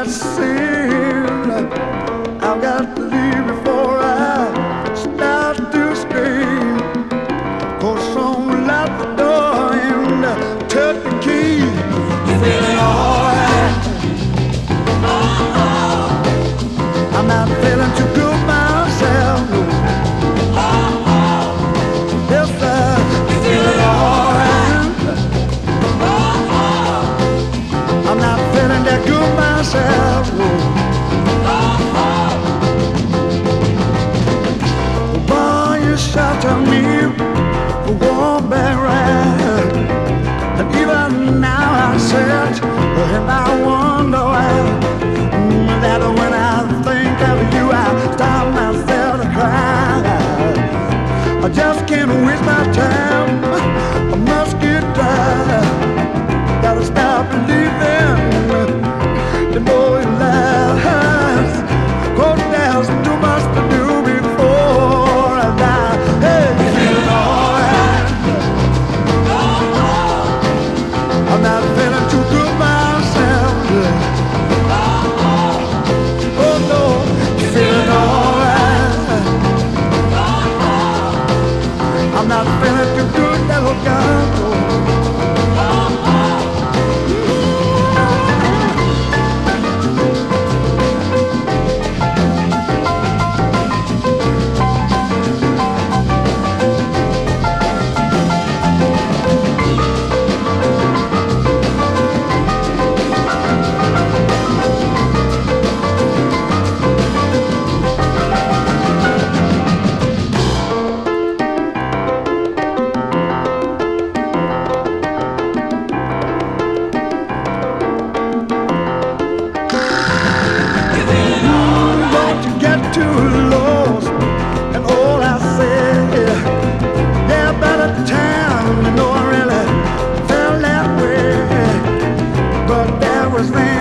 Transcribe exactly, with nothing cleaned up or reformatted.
that sin. I've got to leave before I start to scream. Go someone lock the door and uh, turn the key. You feeling alright? I'm not feeling too good myself. No. Yes, sir. You feeling alright? I'm not feeling that good myself. No. Boy, you shelter me for one bad ride, and even now I sit and I wonder why. That when I think of you, I stop myself to cry. I just can't waste my time. I must get dry. Gotta stop believing the more it lasts. 'Cause there's too much to do before I die. Hey, you feeling alright? I'm not feeling too good myself. I'm not feeling too good, that will go. Was